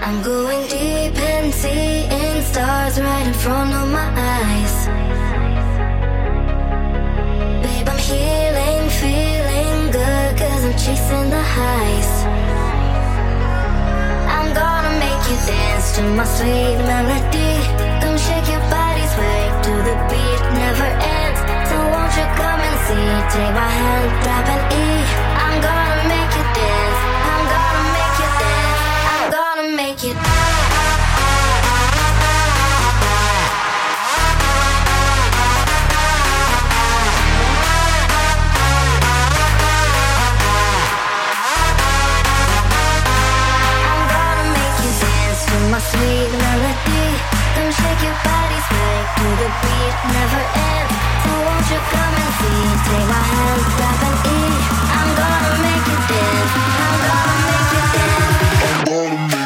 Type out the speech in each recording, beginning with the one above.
I'm going deep and seeing stars right in front of my eyes. Babe, I'm healing, feeling good, cause I'm chasing the highs. I'm gonna make you dance to my sweet melody. Come shake your body, sway to the beat, never ends. So won't you come and see, take my hand, grab an E. I'm gonna make you dance, I'm gonna make you dance, I'm gonna make you dance. My sweet melody, come shake your body, sway to the beat, never ends. So won't you come and see, take my hand, grab an E. I'm gonna make you dance, I'm gonna make you dance, I'm gonna make you.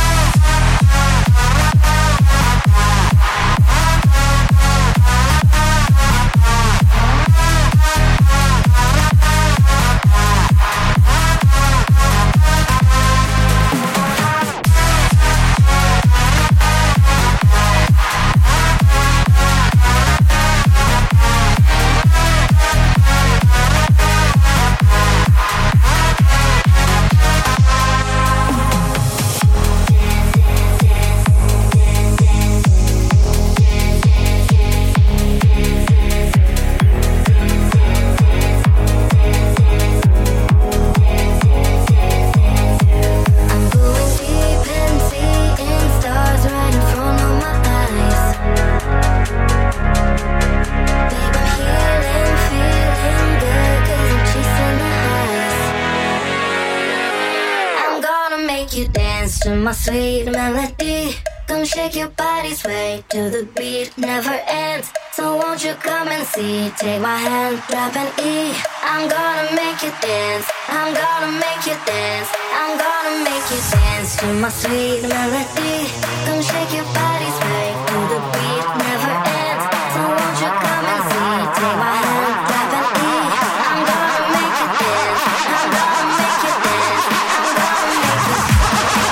My sweet melody, come shake your body, sway to the beat, never ends. So won't you come and see, take my hand, grab an E. I'm gonna make you dance, I'm gonna make you dance, I'm gonna make you dance to my sweet melody. Come shake your body, sway to the beat, never ends. So won't you come and see, take my hand, grab an E. I'm gonna make you dance, I'm gonna make you dance, I'm gonna make you dance.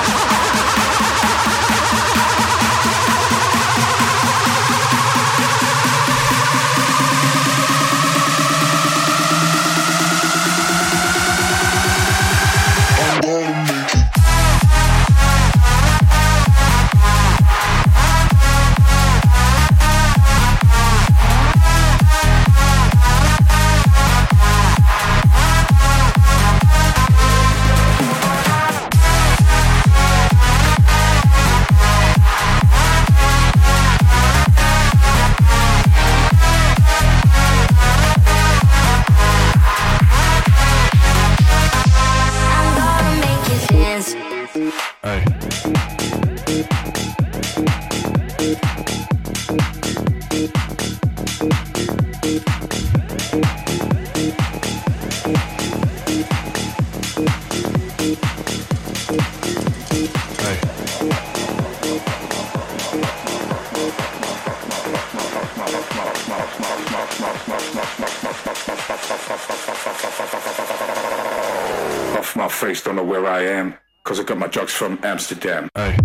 My face, don't know where I am, cause I got my drugs from Amsterdam. Hey.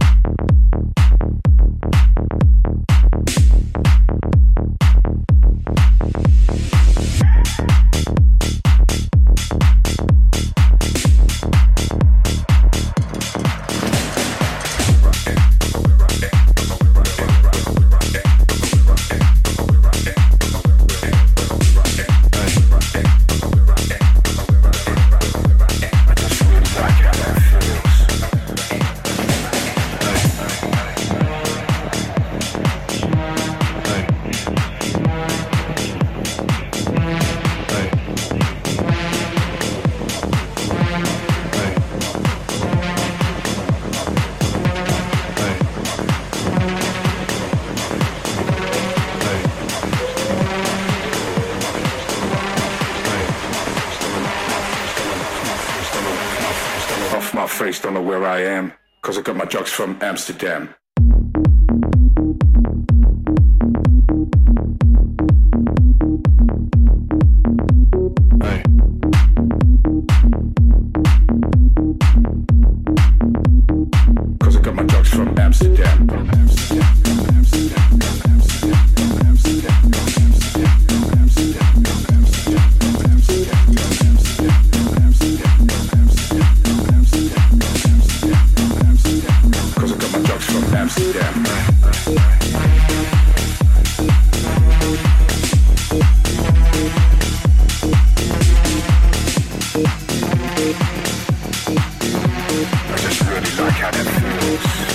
Face, don't know where I am, cause I got my drugs from Amsterdam. Hey. Cause I from Amsterdam. Cause I got my drugs from Amsterdam. I just really like how that feels.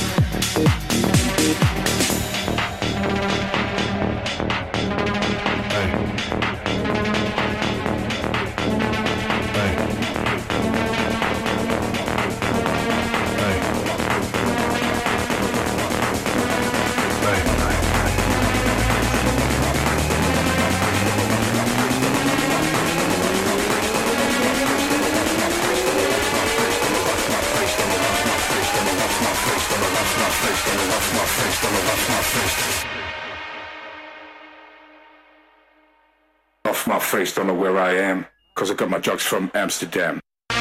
Off my face, don't know where I am, cause I got my drugs from Amsterdam.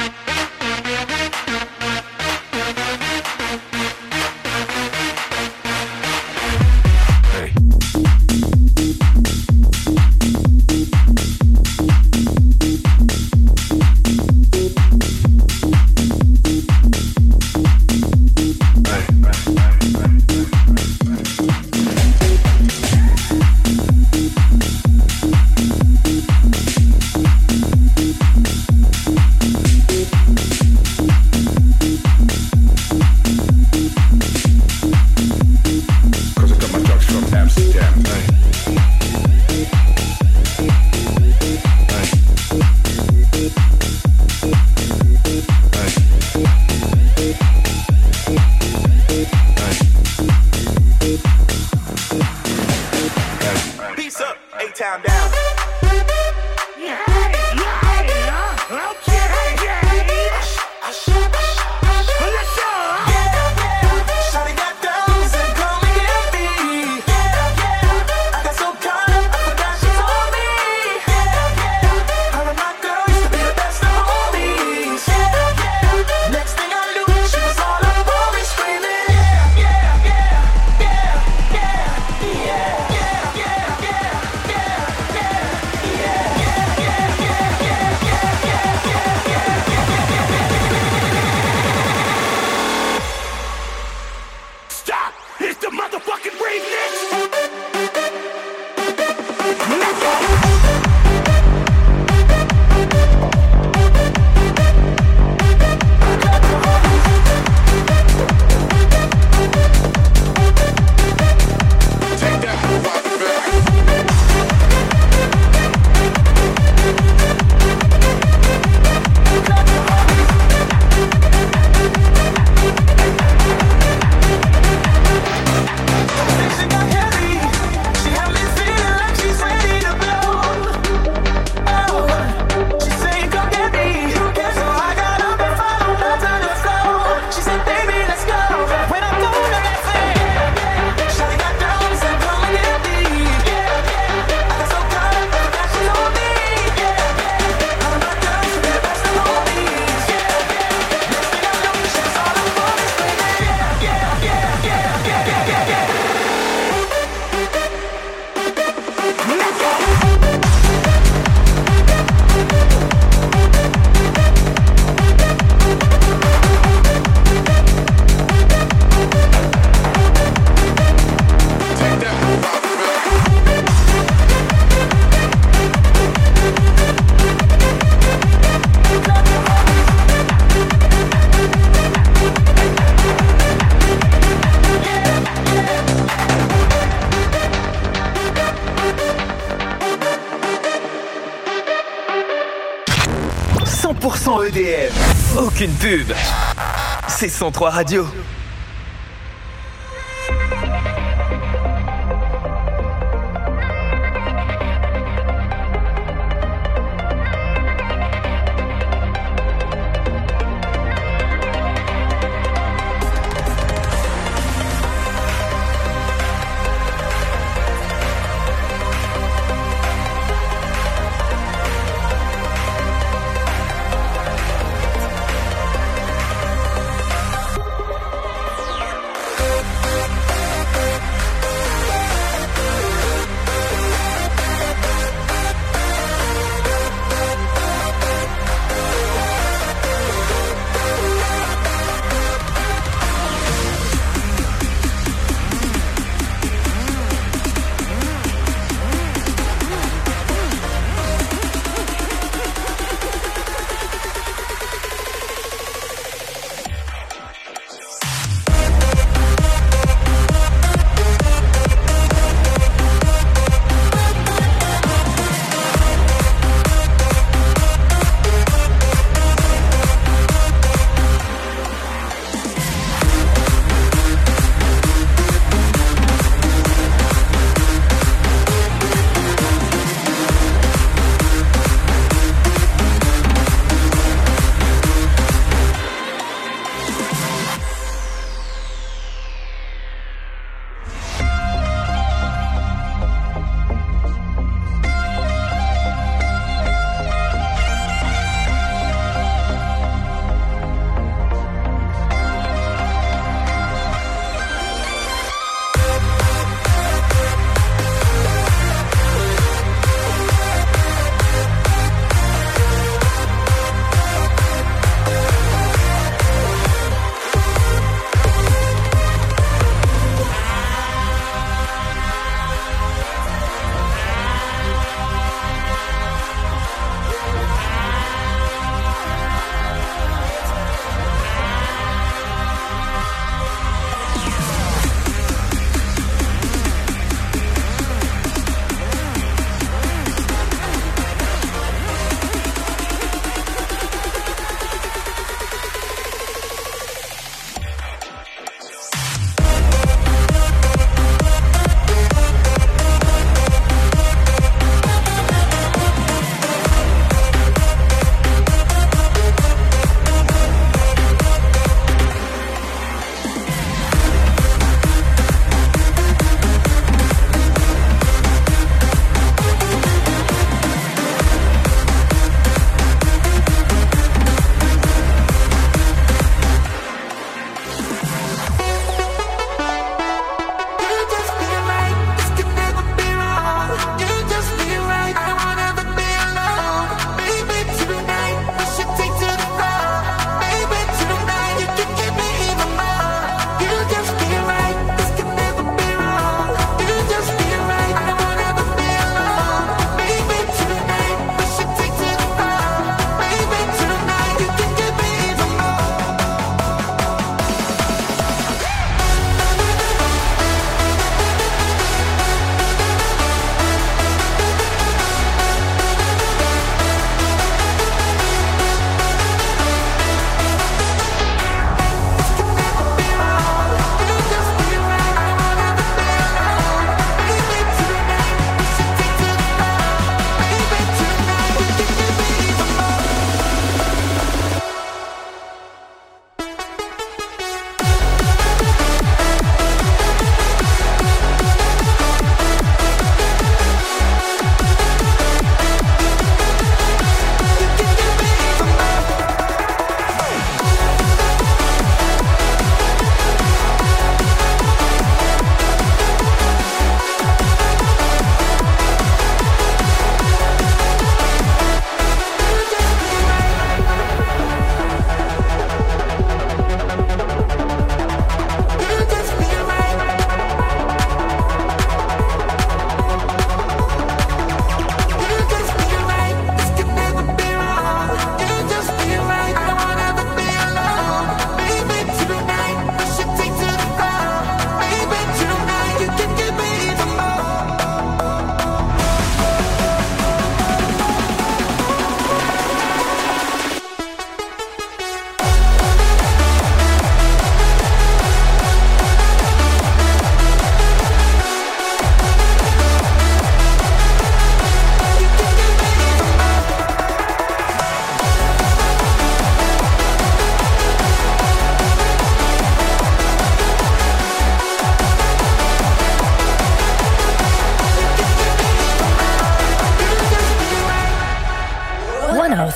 EDF. Aucune pub. C'est 103 Radio.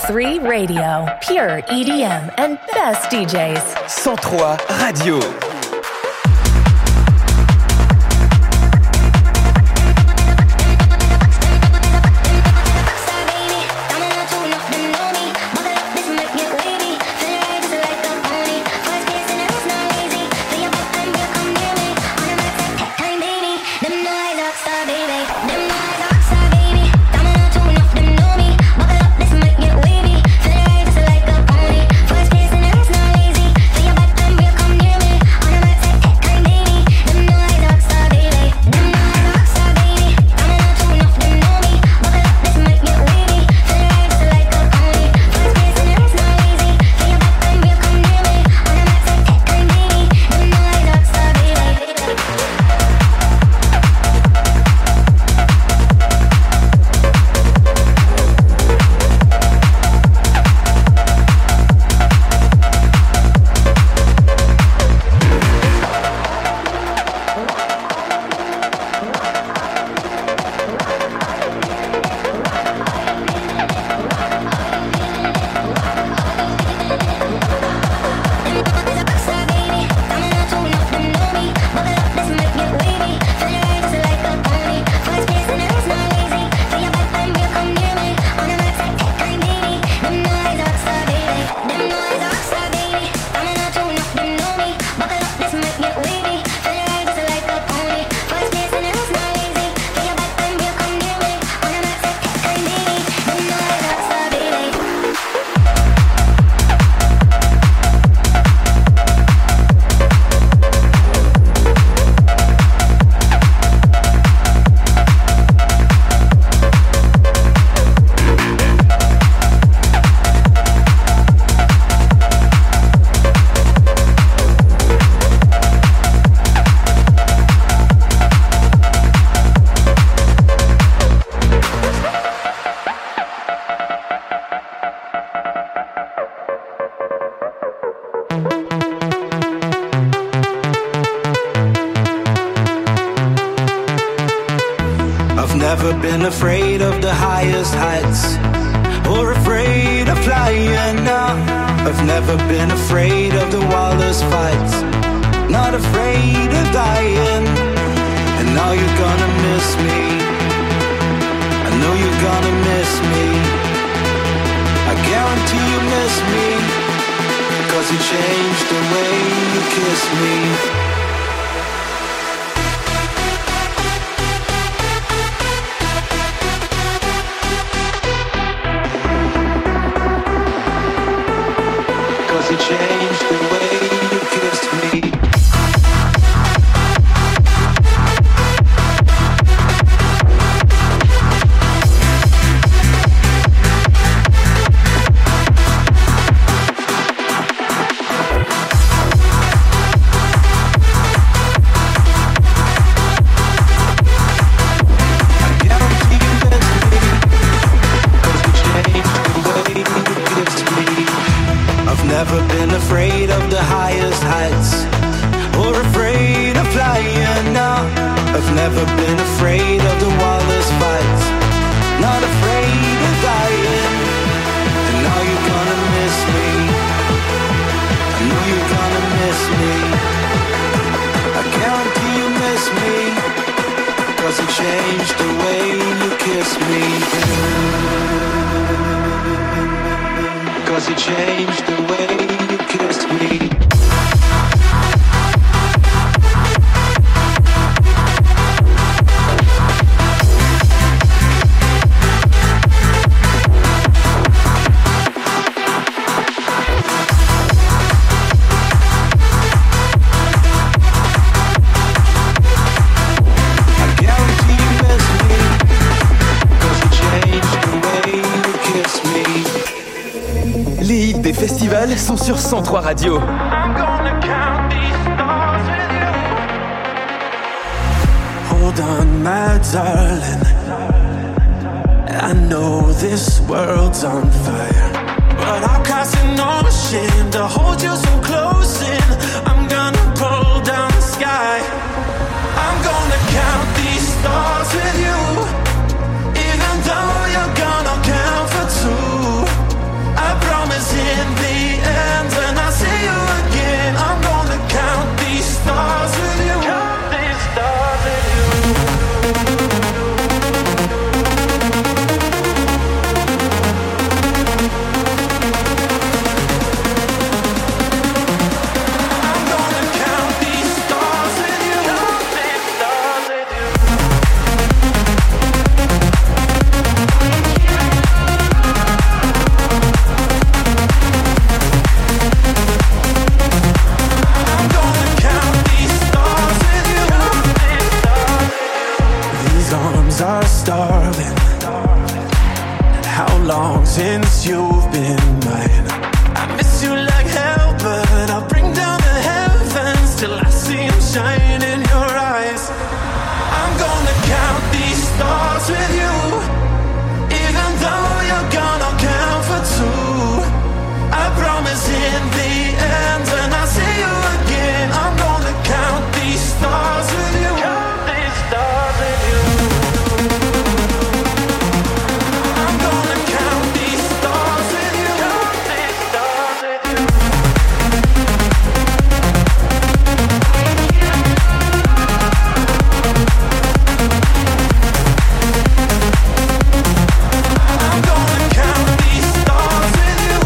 103 Radio, pure EDM and best DJs. 103 Radio. Afraid of the highest heights, or afraid of flying now. I've never been afraid of the wildest fights, not afraid of dying. And now you're gonna miss me, I know you're gonna miss me, I guarantee you miss me, 'cause you changed the way you kiss me. You changed the way you kissed me. Never been afraid of the highest heights, or afraid of flying now. I've never been afraid of the wildest fights, not afraid of dying. And now you're gonna miss me, I know you're gonna miss me, I guarantee you miss me, 'cause you changed the way you kiss me. 'Cause you changed the way you kissed me. Des festivals sont sur 103 Radio. Hold on, my darling, I know this world's on fire, but I'll cross an ocean to hold you so close, and I'm gonna pull down the sky. I'm gonna count these stars with you, even though you're gonna count for two. shine in your eyes. I'm gonna count these stars with you, even though you're gonna count for two. I promise in the end, when I see you again, I'm gonna count these stars with you. Count these stars with you. I'm gonna count these stars with you. Count these stars with you. I'm gonna count these stars with you.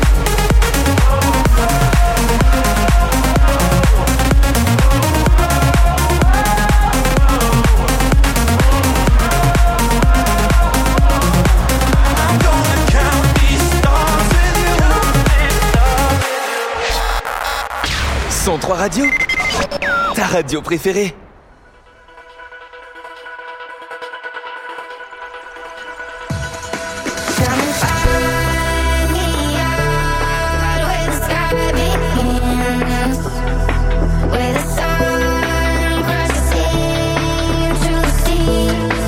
I'm gonna count these stars with you. 103 Radio, ta radio préférée. Come and find me out where the sky begins, where the sun crosses into the sea.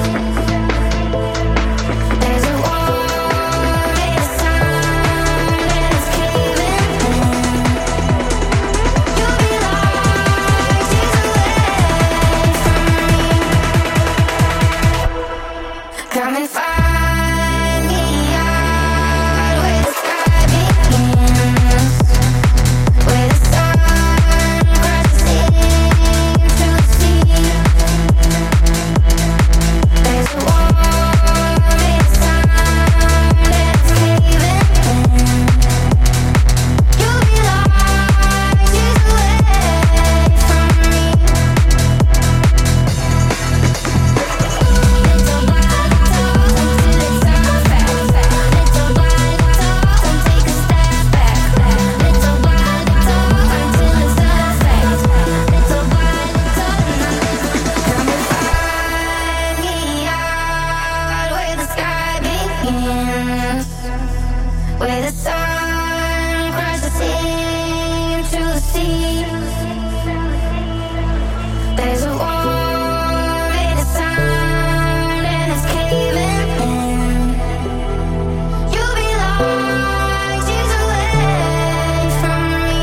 There's a war in the sun and it's caving in. You'll be light years away from me. Come and find me out where the sky begins, where the sun crosses into the sea. There's a war in the sun and it's caving in. You'll be light years away from me. Little by little until it's all fact. Little by little and take a step back. Little by little until it's all fact. Little by little, come and find me out where the sky begins, where the sun crosses into the sea. There's a war in the sun and it's caving in. You'll be light years away from me.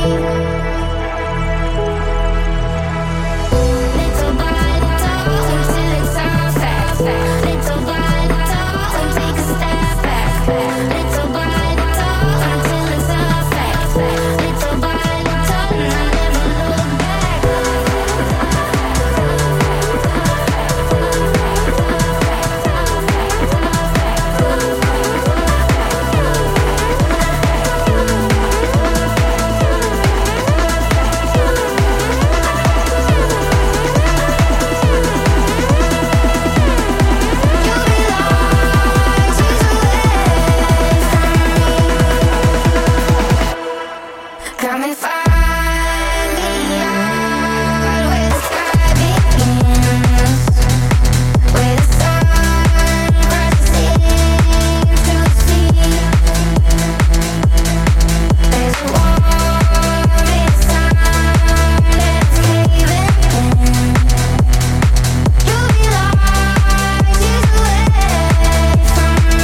Little by little until it's all fact. Little by little and take a step back. Little by little until it's all fact. Little by little and I never look back. You'll be light years away from me. Come and find me out where the sky begins, where the sun crosses into the sea. There's a war in the sun and it's caving in. You'll be light years away from me.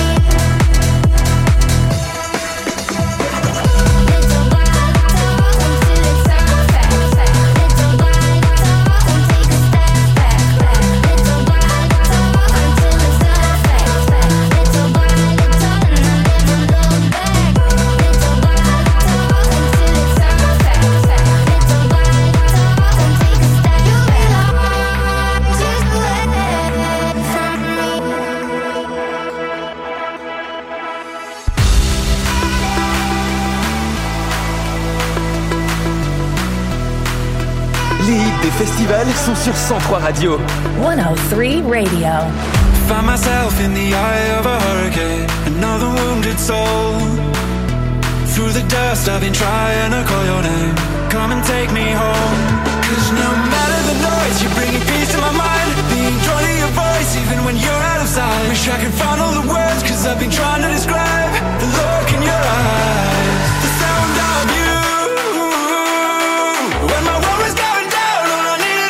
Little by little until it's all fact. Little by little and take a step back. Little by little until it's all fact. Little by little and I never look back. Little by little until it's all fact. Little by little and take a step back. You'll be light years away from me. Les hits des festivals sont sur 103 Radio. 103 Radio. Find myself in the eye of a hurricane, another wounded soul. Through the dust I've been trying to call your name. Come and take me home. 'Cause no matter the noise, you're bringing peace to my mind. Being drawn to your voice even when you're out of sight. Wish I could find all the words, 'cause I've been trying to describe the look in your eyes, the sound of you. When my world was going down, all I needed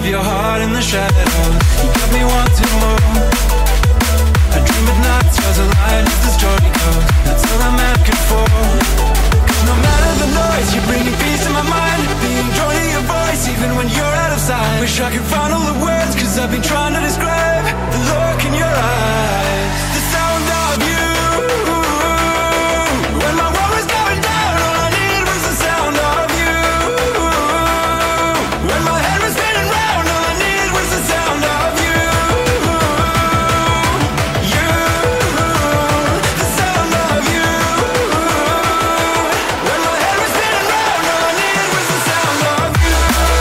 your heart in the shadows. You got me wanting more. I dream at night, stars align as the story goes. That's all I'm asking for. Cause no matter the noise, you're bringing peace to my mind. Being drawn to your voice, even when you're out of sight. Wish I could find all the words, cause I've been trying to describe the look in your eyes, the sound of you. When my world was going down, all I needed was the sound of you. When my head was spinning round, all I needed was the sound of you. You, the sound of you. When my head was spinning round, all I needed was the sound of you.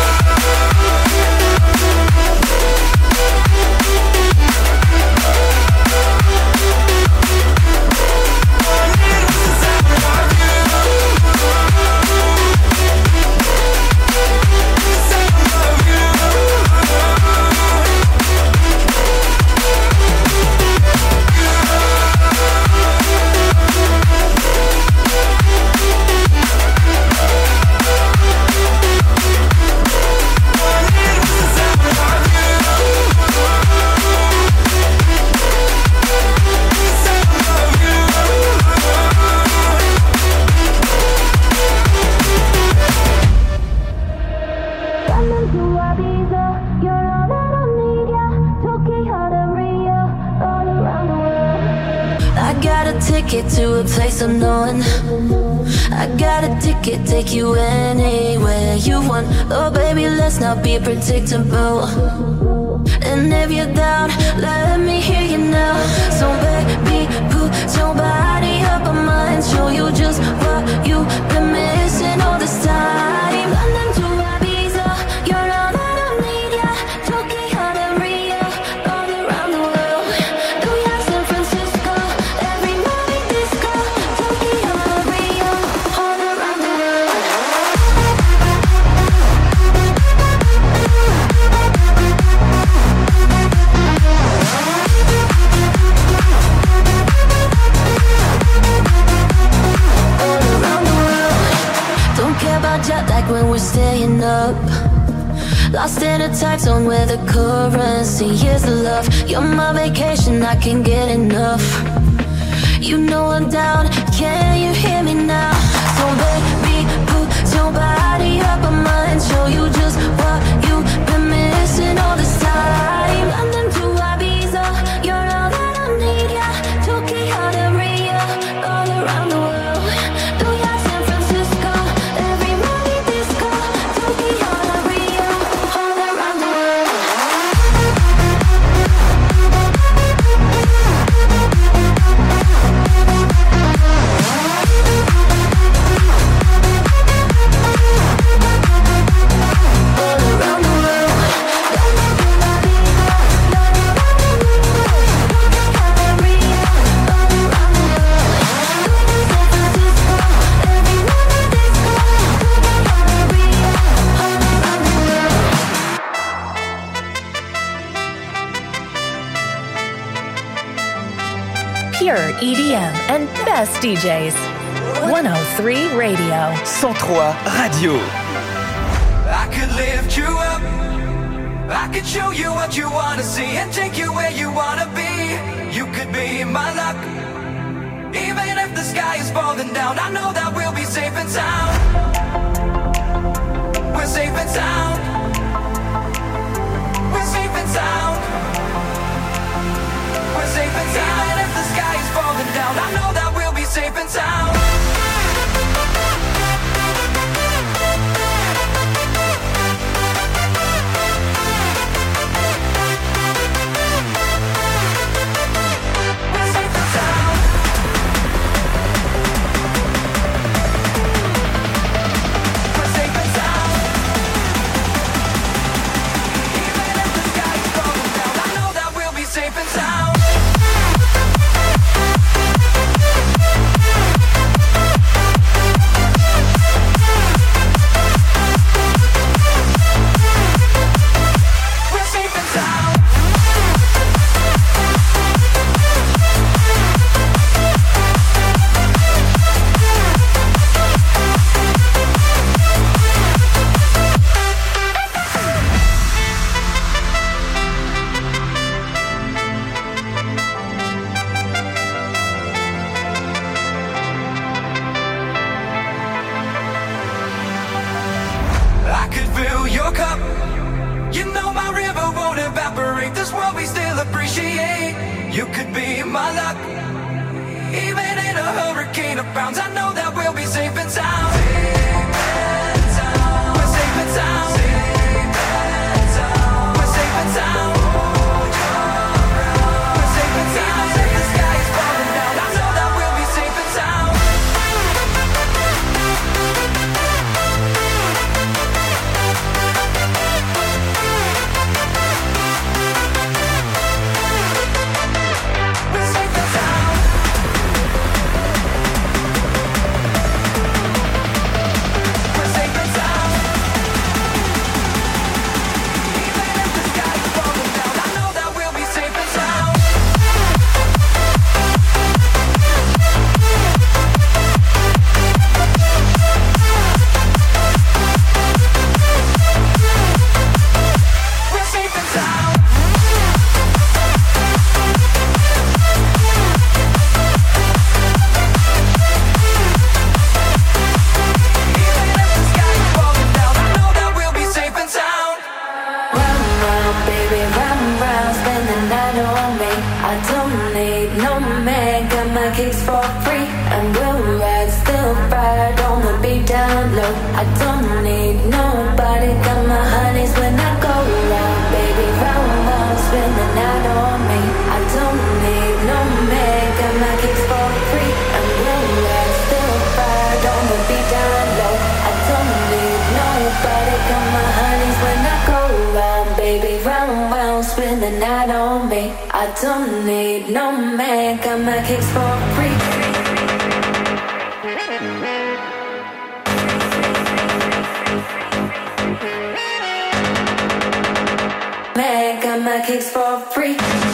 To a place unknown, I got a ticket, take you anywhere you want. Oh baby, let's not be predictable. And if you're down, let me hear you now. So baby, put your body up on mine. Show you just what you've been missing all this time. London to Ibiza, you're all that I need, yeah. Tokyo to Rio, all around the world. New York, San Francisco, every night disco. Tokyo to Rio, all around the world. Jet lag when we're staying up. Lost in a time zone where the currency is the love. You're my vacation, I can't get enough. You know I'm down, can you hear me now? So baby, put your body up on mine. Show you just what you've been missing all this time. London to Ibiza, you're all that I need, yeah. Tokyo to Rio, all around the world. New York, San Francisco, every night disco. Tokyo to Rio, all around the world. Pure EDM and best DJs. 103 Radio. 103 Radio. I could lift you up, I could show you what you wanna see and take you where you wanna be. You could be my luck. Even if the sky is falling down, I know that we'll be safe and sound. We're safe and sound. We're safe and sound. We're safe and sound. Even if the sky is falling down, I know that we'll be safe and sound. Safe and sound. this world we still appreciate. You could be my luck. Even in a hurricane of pounds, I know that we'll be safe and sound. We're safe and sound. We're safe and sound. We're safe and sound. Even if the sky is falling down, I know that we'll be safe and sound. We're safe and sound. We're safe and sound. Even if the sky is falling down, I know that we'll be safe and sound. We're safe and sound. Even if the sky is falling down, I know that we'll be safe and sound. Round, round, baby, round, spend the night on me. I don't need no man, got my kicks for free. And we'll ride, still ride on the beat down low. I don't need nobody, got my honeys when I go round, baby, round, spend the night on me. I don't need no man, got my kicks for free. And we'll ride, still ride on the beat down low. I don't need nobody, got my honeys when I go round, baby, round, spend the night on me. I don't need no man, got my kicks for free. Man, got my kicks for free.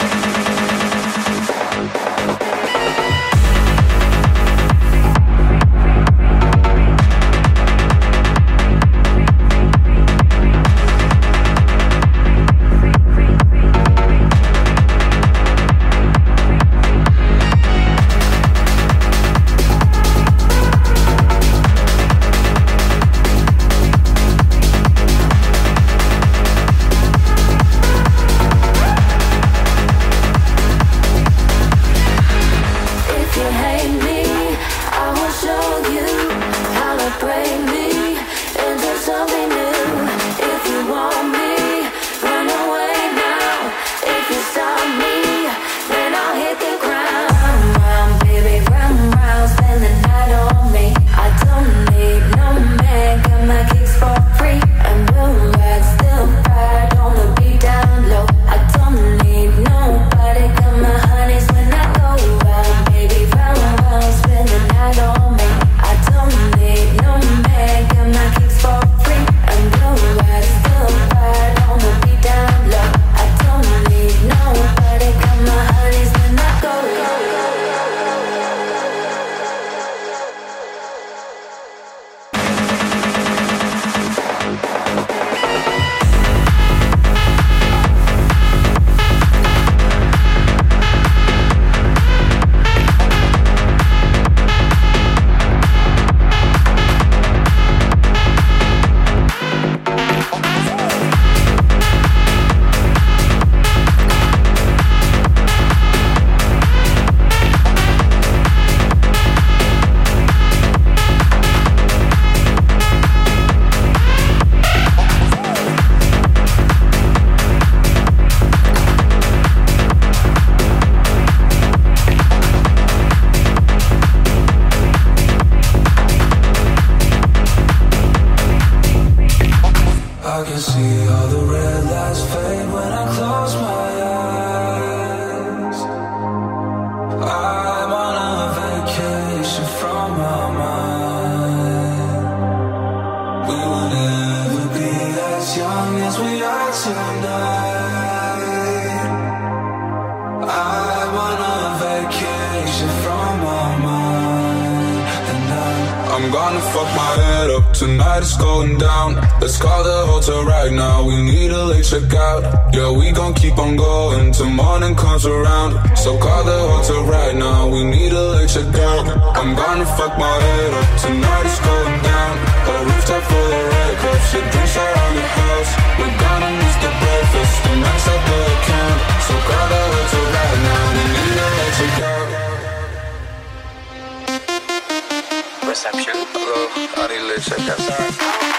If you hate me, I will show you how to break me into something new. If you want me, run away now. If you stop me, then I'll hit the ground. Round, round, baby, round, spend the night on me. I don't need no man, got my kicks for free. And we'll ride, still ride on the beat down low. I don't need nobody, got my honeys when I go round, baby, round, spend the night on me. I don't need no man, got my kicks for free. And we'll ride, still ride on the beat down low. I don't need nobody, got my honeys when I go. I can see all the red lights fade when I close my eyes. I'm on a vacation from my mind. We will never be as young as we are tonight. I'm on a vacation from my mind. And I'm gonna fuck my head up. Tonight it's going down. Let's call the hotel right now. We need a late checkout. Yeah, we gon' keep on going till morning comes around. So call the hotel right now. We need a late checkout. I'm gonna fuck my head up. Tonight it's going down. A rooftop full of red cups. Shit drinks around the house. We're gonna miss the breakfast. The max out the account. Perception. Hello, I need a little check outside.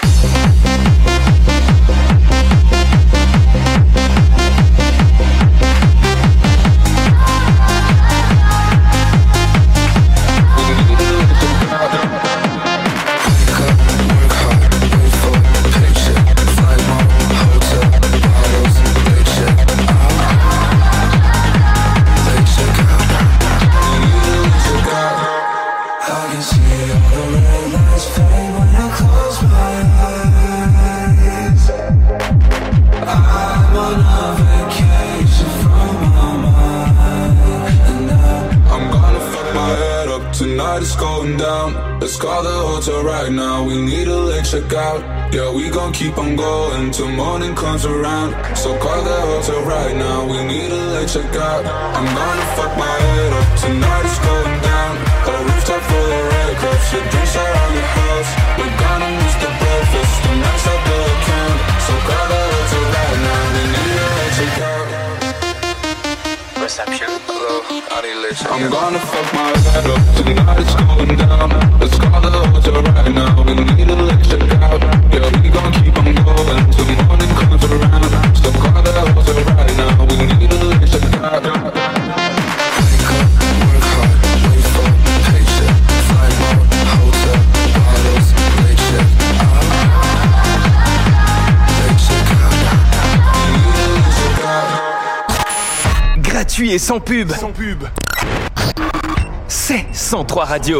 It's going down. Let's call the hotel right now. We need a late checkout. Yeah, we gon' keep on going till morning comes around. So call the hotel right now. We need a late checkout. I'm gonna fuck my head up. Tonight it's going down. A rooftop full of red cups. Your drinks around the house. We're gonna miss the breakfast. The nights at the account. So call the hotel right now. We need a late checkout. Perception. Hello, I need a little check. I'm gonna fuck my head up. Tonight it's going down. Let's call the hotel right now. We need a late checkout. Yeah, we gon' keep on going till morning comes around. So call the hotel right now. We need a late checkout. Wake up, work hard, wait for paycheck. Flight mode, hotel, bottles, late check out. Late check out. We need a late checkout. Gratuit et sans pub. C'est 103 Radio.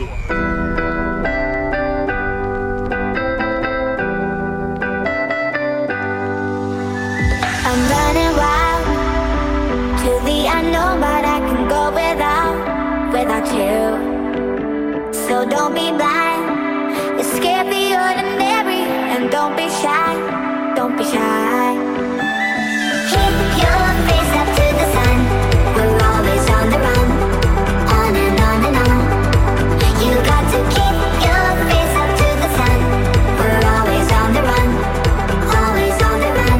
I'm running wild to the unknown, but I can go without you. So don't be blind, escape the ordinary, and don't be shy, don't be shy. Keep your face up to the sun, we're always on the run, on and on and on. You got to keep your face up to the sun, we're always on the run, always on the run.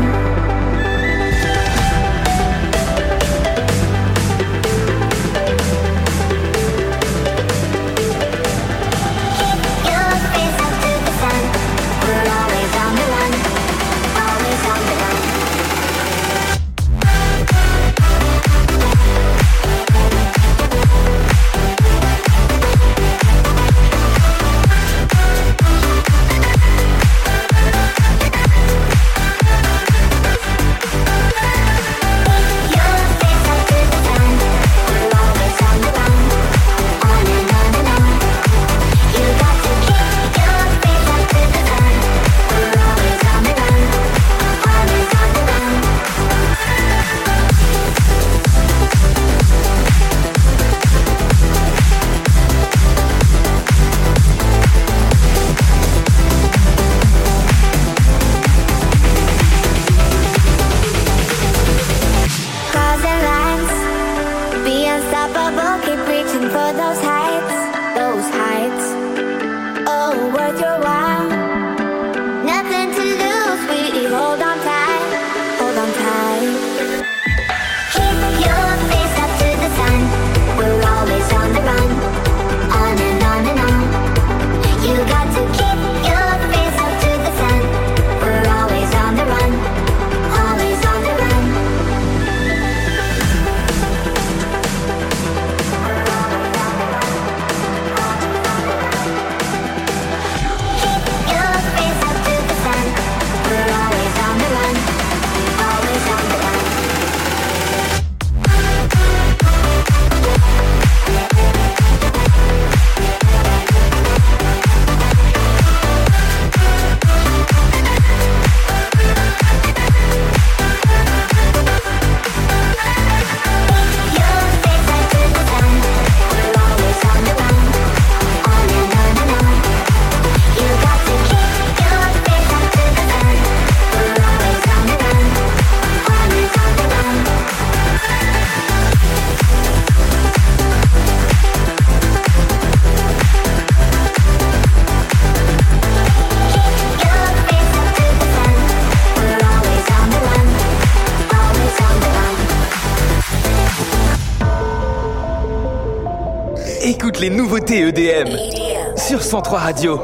Écoute les nouveautés EDM. sur 103 Radio.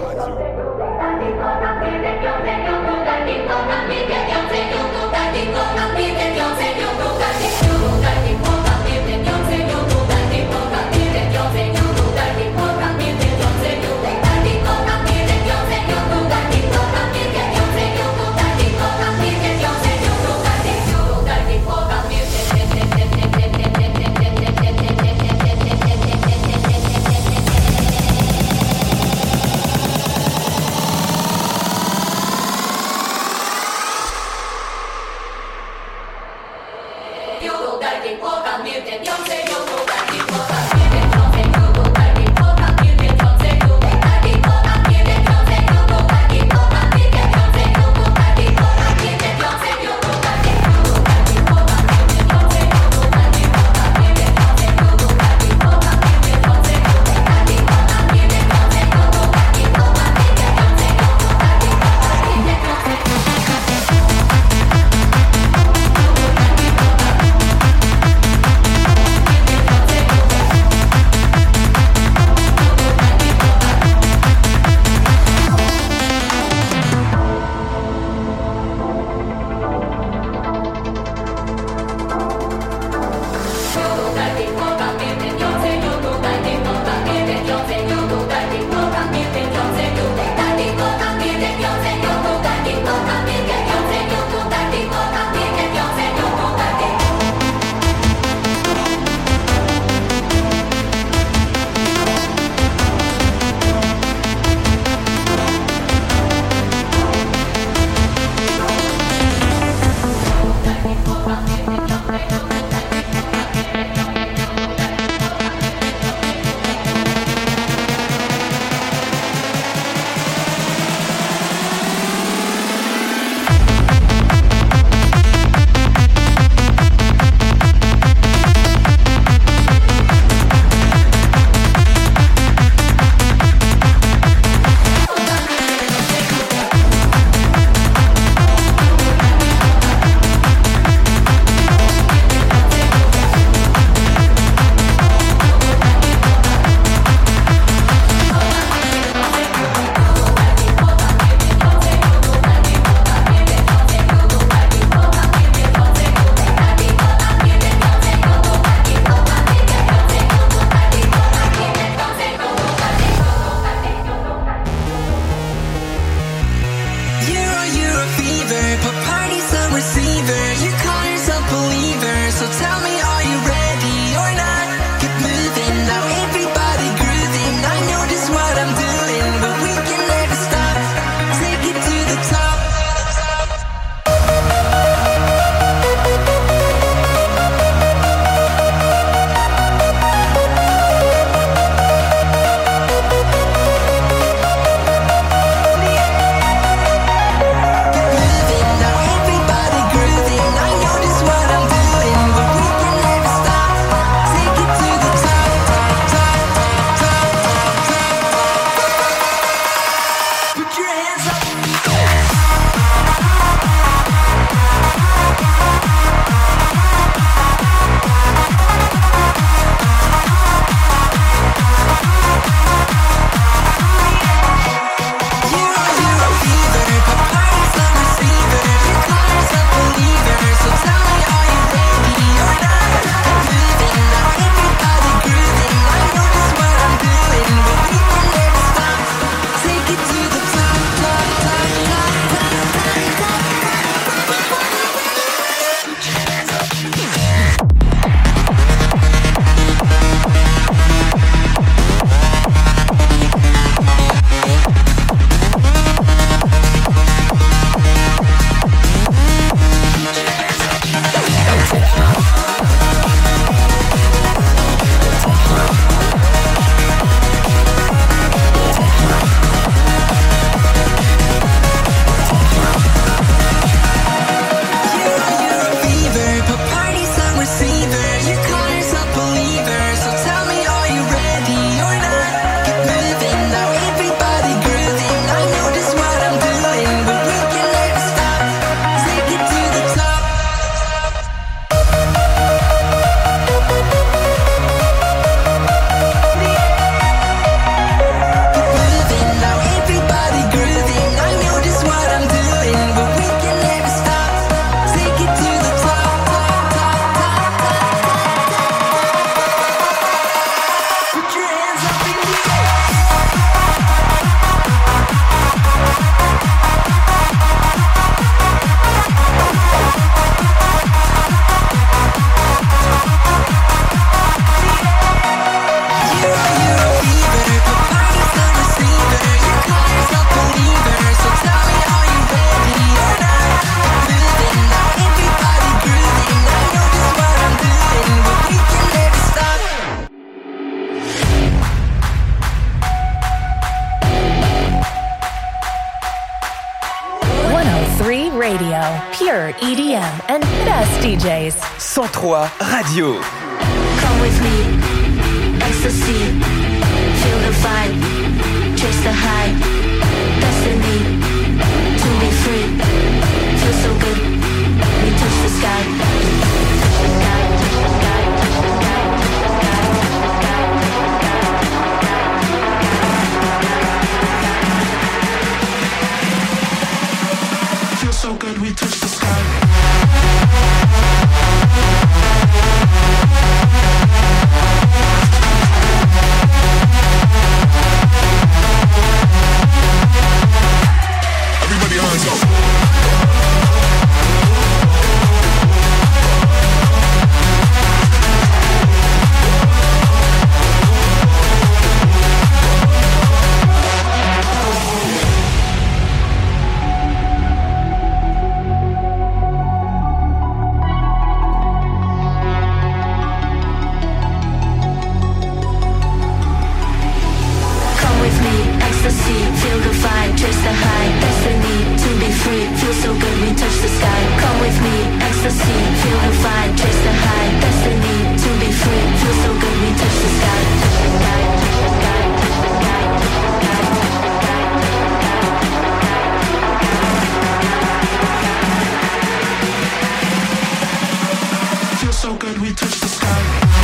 now, pure EDM and best DJs. 103 Radio. Come with me, ecstasy, feel the vibe, chase the high, destiny, to be free, feel so good, we touch the sky. Feel so good, we touch the sky. Everybody hands up. Feel the vibe, chase the high, destiny, to be free, feel so good, we touch the sky. Come with me, ecstasy, feel the vibe, chase the high, destiny, to be free, feel so good, we touch the sky. Feel so good, we touch the sky.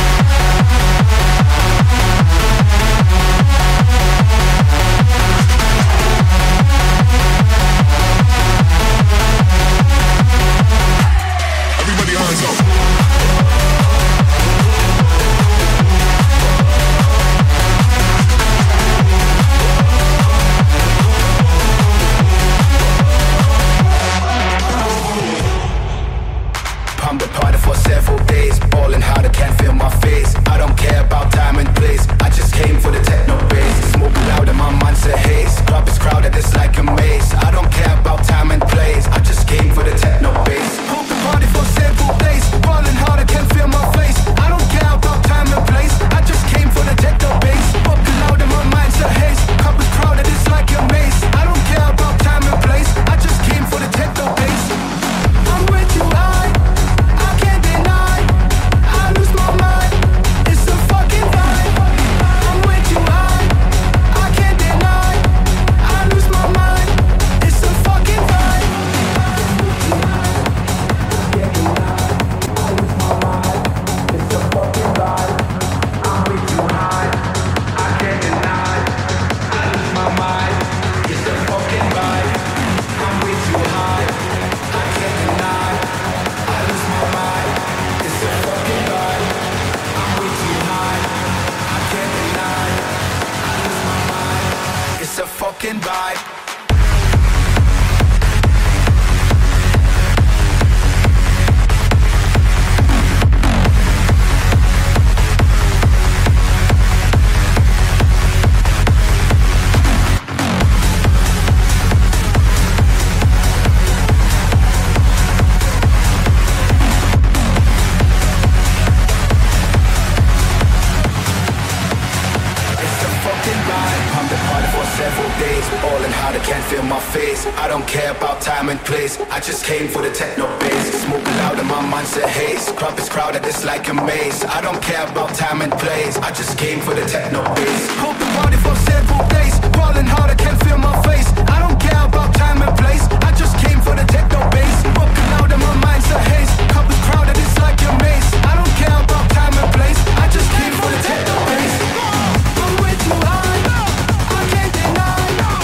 I just came for the techno bass. Smoking loud and my mind's a haze. Club is crowded, it's like a maze. I don't care about time and place. I just came for the techno bass. Hope the party for several days. Balling hard, I can't feel my face. I don't care about time and place. I just came for the techno bass. Smoking loud and my mind's a haze. Club is crowded, it's like a maze. I don't care about time and place. I just came for the techno bass. I'm way too high. I can't deny.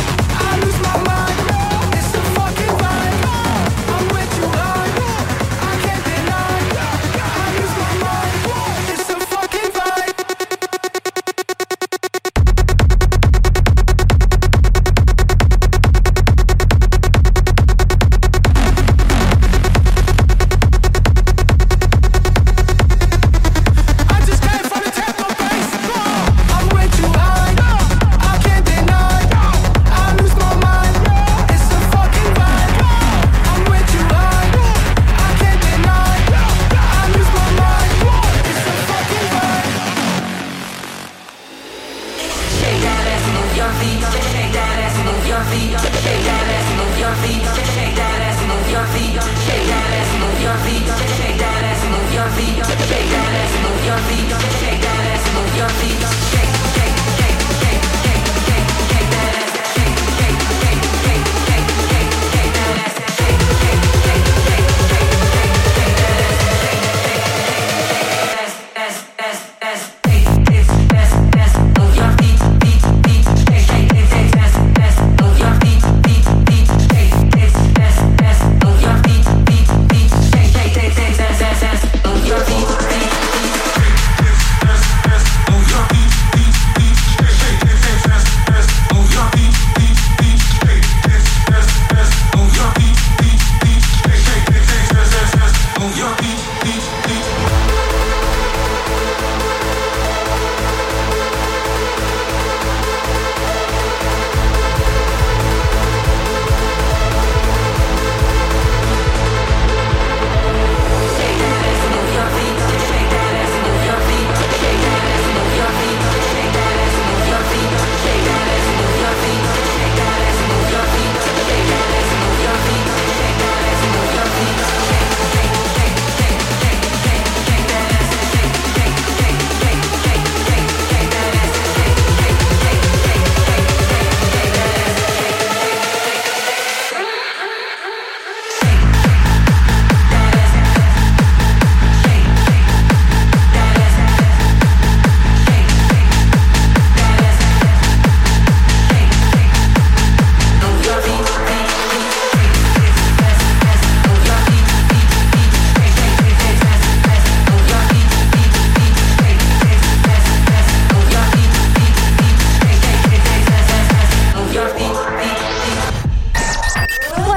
I lose my mind. It's a fucking vibe. I'm way too high. I can't deny. I lose my mind. It's a fucking vibe.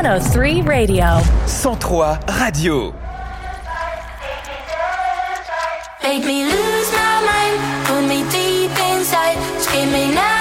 103 Radio. 103 Radio. Make me lose my mind, put me deep inside, screaming out.